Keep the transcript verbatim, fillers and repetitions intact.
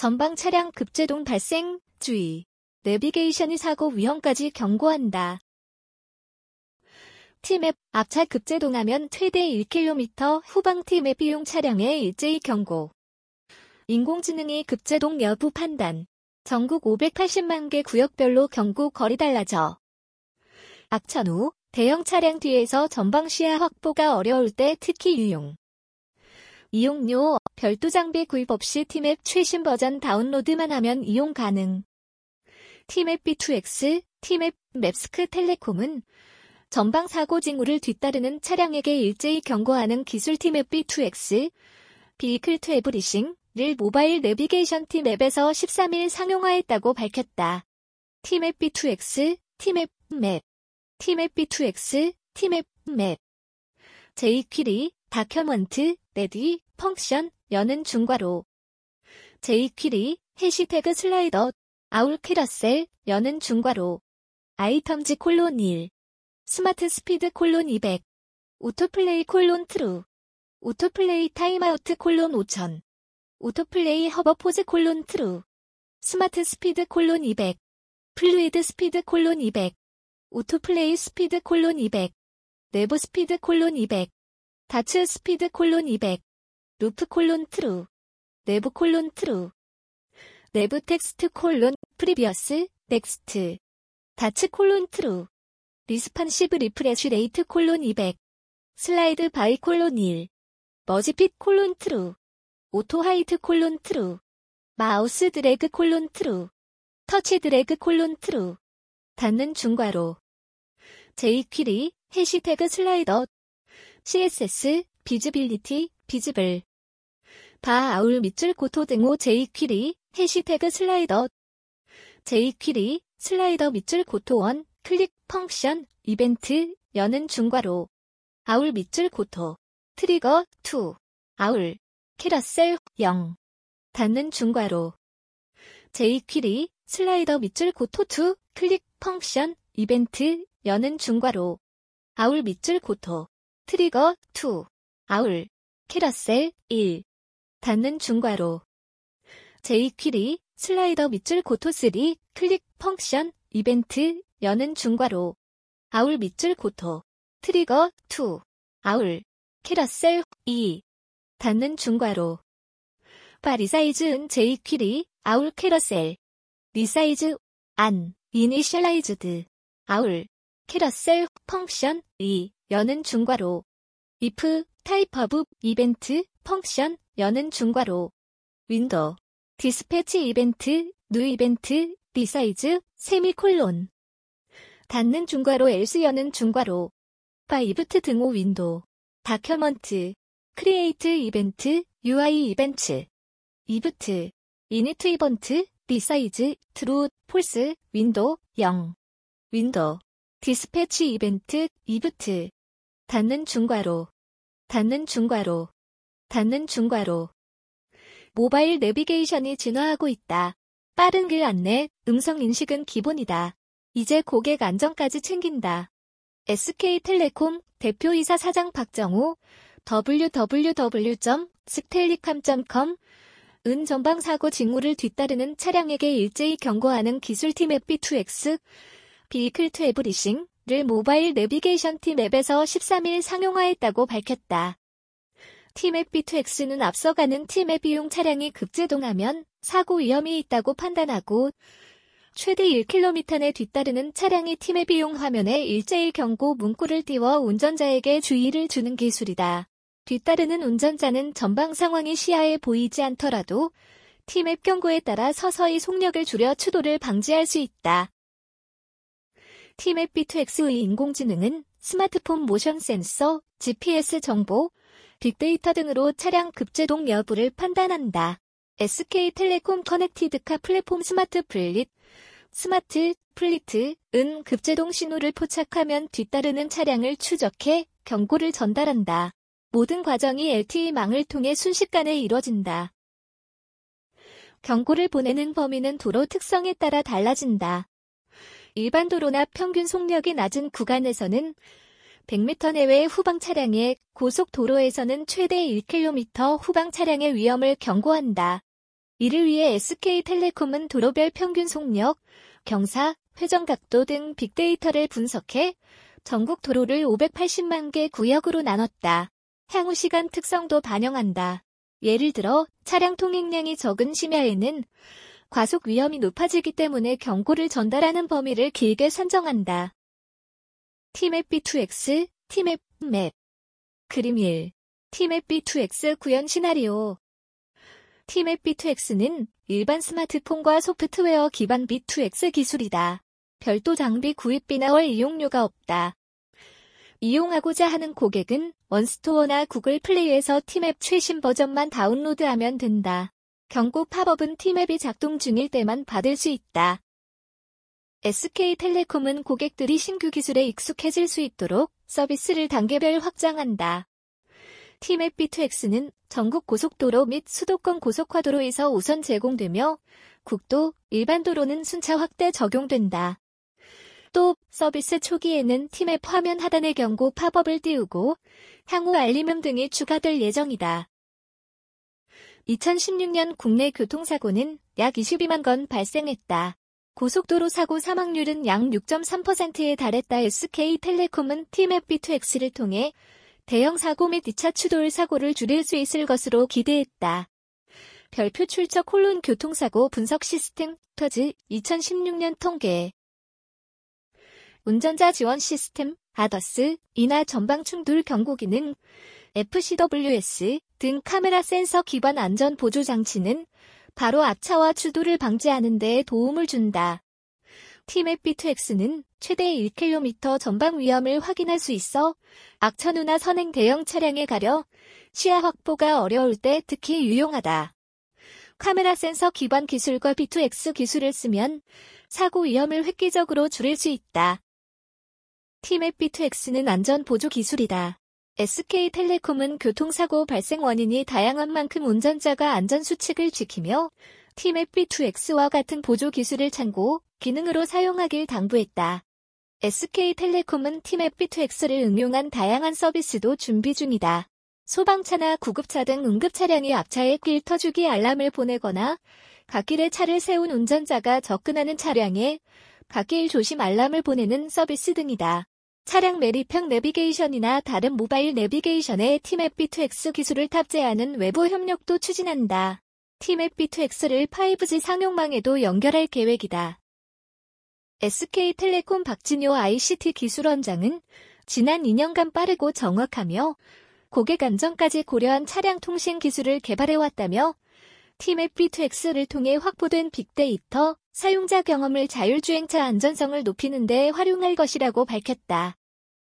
전방 차량 급제동 발생, 주의. 내비게이션이 사고 위험까지 경고한다. T맵, 앞차 급제동하면 최대 일 킬로미터 후방 T맵 이용 차량에 일제히 경고. 인공지능이 급제동 여부 판단. 전국 오백팔십만 개 구역별로 경고 거리 달라져. 악천 후, 대형 차량 뒤에서 전방 시야 확보가 어려울 때 특히 유용. 이용료, 별도 장비 구입 없이 T맵 최신 버전 다운로드만 하면 이용 가능. T맵 비 투 엑스, T맵, 맵스크 텔레콤은 전방 사고 징후를 뒤따르는 차량에게 일제히 경고하는 기술 T맵 비 투 엑스, Vehicle to Everything을 모바일 내비게이션 T맵에서 십삼 일 상용화했다고 밝혔다. T맵 비 투 엑스, T맵, 맵. T맵 비 투 엑스, T맵, 맵. jQuery, 다큐먼트, 레디, 펑션, 여는 중괄호. jQuery, 해시태그 슬라이더, 아울 캐러셀, 여는 중괄호. 아이템즈 콜론 일. 스마트 스피드 콜론 이백. 오토플레이 콜론 트루. 오토플레이 타임아우트 콜론 오천. 오토플레이 허버포즈 콜론 트루. 스마트 스피드 콜론 이백. 플루이드 스피드 콜론 이백. 오토플레이 스피드 콜론 이백. 내부 스피드 콜론 이백. 다츠 스피드 콜론 이백. 루프 콜론 트루. 내부 콜론 트루. 내부 텍스트 콜론 프리비어스 넥스트. 다츠 콜론 트루. 리스판시브 리프레쉬 레이트 콜론 이백. 슬라이드 바이 콜론 일. 머지핏 콜론 트루. 오토 하이트 콜론 트루. 마우스 드래그 콜론 트루. 터치 드래그 콜론 트루. 닫는 중괄호. jQuery, 해시태그 슬라이더. 씨에스에스, 비즈빌리티, 비즈블. 바 아울 밑줄 고토 등호 jQuery, 해시태그 슬라이더. jQuery, 슬라이더 밑줄 고토 원, 클릭, 펑션, 이벤트, 여는 중괄호. 아울 밑줄 고토. 트리거, 투. 아울. 캐러셀, 영. 닫는 중괄호. jQuery, 슬라이더 밑줄 고토 투, 클릭, 펑션, 이벤트, 여는 중괄호. 아울 밑줄 고토. 트리거, 투. 아울. 캐러셀, 일. 닫는 중괄호. jQuery, 슬라이더 밑줄 고토 쓰리, 클릭, 펑션, 이벤트, 여는 중괄호. 아울 밑줄 고토. 트리거, 투. 아울. 캐러셀, 이. 닫는 중괄호. 바 리사이즈 은 jQuery, 아울 캐러셀. 리사이즈, 안, 이니셜라이즈드. 아울. 캐러셀, 펑션, 이, 여는 중괄호. if, 타입 오브, 이벤트, 펑션, 여는 중괄호. 윈도우. 디스패치 이벤트, 뉴 이벤트, 리사이즈, 세미콜론. 닫는 중괄호 else 여는 중괄호. 바 이브트 등호 윈도우. 다큐먼트. 크리에이트 이벤트, 유아이 이벤트. 이브트. 이니트 이벤트, 리사이즈, 트루, 폴스, 윈도우, 영. 윈도우. 디스패치 이벤트, 이브트. 닫는 중괄호. 닫는 중괄호. 닫는 중괄호. 모바일 내비게이션이 진화하고 있다. 빠른 길 안내, 음성 인식은 기본이다. 이제 고객 안전까지 챙긴다. 에스케이텔레콤 대표이사 사장 박정우, 더블유 더블유 더블유 점 스텔리캄 점 컴 은 전방 사고 징후를 뒤따르는 차량에게 일제히 경고하는 기술 T맵 비 투 엑스, Vehicle to Everything를 모바일 내비게이션 T맵에서 십삼 일 상용화했다고 밝혔다. T맵 비 투 엑스는 앞서가는 T맵 이용 차량이 급제동하면 사고 위험이 있다고 판단하고 최대 일 킬로미터 내 뒤따르는 차량이 T맵 이용 화면에 일제히 경고 문구를 띄워 운전자에게 주의를 주는 기술이다. 뒤따르는 운전자는 전방 상황이 시야에 보이지 않더라도 T맵 경고에 따라 서서히 속력을 줄여 추돌을 방지할 수 있다. T맵 비 투 엑스의 인공지능은 스마트폰 모션 센서, 지피에스 정보, 빅데이터 등으로 차량 급제동 여부를 판단한다. 에스케이텔레콤 커넥티드카 플랫폼 스마트 플릿, 스마트 플리트은 급제동 신호를 포착하면 뒤따르는 차량을 추적해 경고를 전달한다. 모든 과정이 엘티이망을 통해 순식간에 이뤄진다. 경고를 보내는 범위는 도로 특성에 따라 달라진다. 일반 도로나 평균 속력이 낮은 구간에서는 백 미터 내외의 후방 차량에, 고속도로에서는 최대 일 킬로미터 후방 차량의 위험을 경고한다. 이를 위해 에스케이텔레콤은 도로별 평균 속력, 경사, 회전각도 등 빅데이터를 분석해 전국 도로를 오백팔십만 개 구역으로 나눴다. 향후 시간 특성도 반영한다. 예를 들어 차량 통행량이 적은 심야에는 과속 위험이 높아지기 때문에 경고를 전달하는 범위를 길게 산정한다. 티맵 비 투 엑스, 티맵 맵. 그림 일. 티맵 비 투 엑스 구현 시나리오. 티맵 비 투 엑스는 일반 스마트폰과 소프트웨어 기반 비 투 엑스 기술이다. 별도 장비 구입비나 월 이용료가 없다. 이용하고자 하는 고객은 원스토어나 구글 플레이에서 티맵 최신 버전만 다운로드하면 된다. 경고 팝업은 티맵이 작동 중일 때만 받을 수 있다. 에스케이텔레콤은 고객들이 신규 기술에 익숙해질 수 있도록 서비스를 단계별 확장한다. 티맵 비 투 엑스는 전국 고속도로 및 수도권 고속화도로에서 우선 제공되며 국도, 일반 도로는 순차 확대 적용된다. 또 서비스 초기에는 티맵 화면 하단에 경고 팝업을 띄우고 향후 알림음 등이 추가될 예정이다. 이천십육 년 국내 교통사고는 약 이십이만 건 발생했다. 고속도로 사고 사망률은 약 육 점 삼 퍼센트에 달했다. 에스케이텔레콤은 티맵 비 투 엑스를 통해 대형 사고 및 이 차 추돌 사고를 줄일 수 있을 것으로 기대했다. 별표 출처 콜론 교통사고 분석 시스템 터즈 이천십육 년 통계. 운전자 지원 시스템 아더스 인하 전방 충돌 경고 기능 에프 씨 더블유 에스 등 카메라 센서 기반 안전 보조 장치는 바로 앞차와 추돌을 방지하는 데 도움을 준다. 티맵 비 투 엑스는 최대 일 킬로미터 전방 위험을 확인할 수 있어 악천후나 선행 대형 차량에 가려 시야 확보가 어려울 때 특히 유용하다. 카메라 센서 기반 기술과 비 투 엑스 기술을 쓰면 사고 위험을 획기적으로 줄일 수 있다. 티맵 비 투 엑스는 안전 보조 기술이다. 에스케이텔레콤은 교통사고 발생 원인이 다양한 만큼 운전자가 안전수칙을 지키며 티맵 비 투 엑스와 같은 보조 기술을 참고 기능으로 사용하길 당부했다. 에스케이텔레콤은 티맵 비 투 엑스를 응용한 다양한 서비스도 준비 중이다. 소방차나 구급차 등 응급차량이 앞차에 길 터주기 알람을 보내거나 갓길에 차를 세운 운전자가 접근하는 차량에 갓길 조심 알람을 보내는 서비스 등이다. 차량 매립형 내비게이션이나 다른 모바일 내비게이션에 티맵 비 투 엑스 기술을 탑재하는 외부 협력도 추진한다. 티맵 비 투 엑스를 파이브 지 상용망에도 연결할 계획이다. 에스케이텔레콤 박진효 아이씨티 기술원장은 지난 이 년간 빠르고 정확하며 고객 안전까지 고려한 차량 통신 기술을 개발해왔다며 티맵 비 투 엑스를 통해 확보된 빅데이터, 사용자 경험을 자율주행차 안전성을 높이는 데 활용할 것이라고 밝혔다.